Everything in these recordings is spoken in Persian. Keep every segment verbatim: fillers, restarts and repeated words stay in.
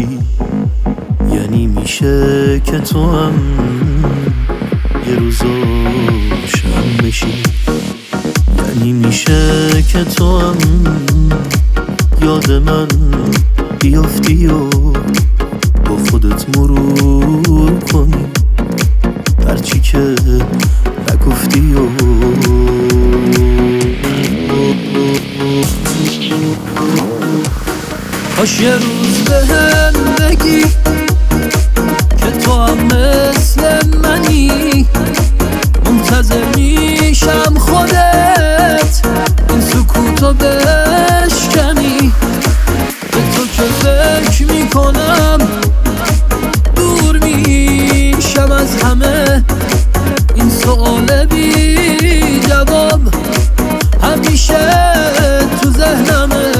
باشی، یعنی میشه که تو هم یه روز روشن بشی، یعنی میشه که تو هم یاد من بیافتی و با خودت مرور کنی هرچی که نگفتی و کاش یه روز بهم بگی که تو هم مثل منی، منتظر میشم خودت این سکوتو بشکنی. به تو که فکر میکنم دور میشم از همه، این سؤال بی جواب همیشه تو ذهنمه.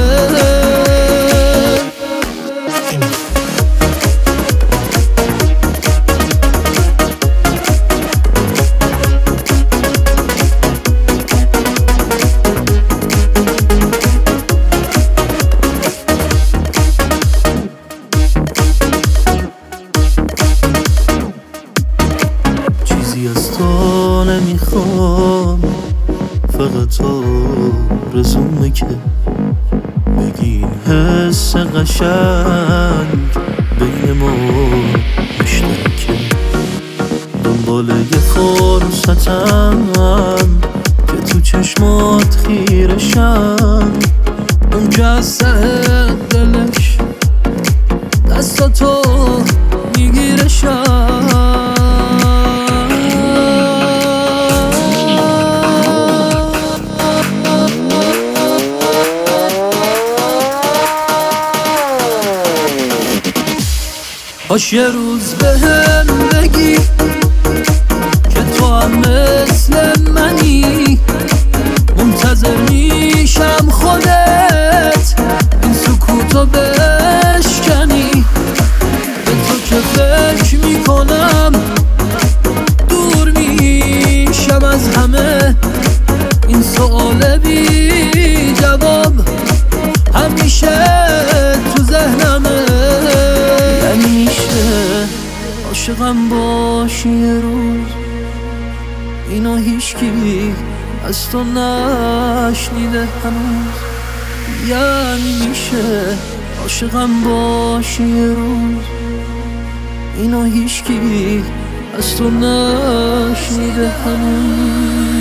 چیزی از تو نمیخوام، فقط آرزومه که بگی این حس قشنگ بین ما مشترکه. دنبال یه فرصتم که تو چشمات خیرشم، اونجا از ته دلش دستاتو میگیرشم. کاش یه روز بهم بگی که تو هم مثل منی، منتظر میشم خودت این سکوتو بشکنی. به تو که فکر میکنم دور میشم از همه، این سؤال بی جواب همیشه تو ذهنمه. عاشقم باشی یه روز، اینا هیچکی از تو نشنیده هنوز. یعنی میشه عاشقم باشی یه روز، اینا هیچکی از تو نشنیده هنوز.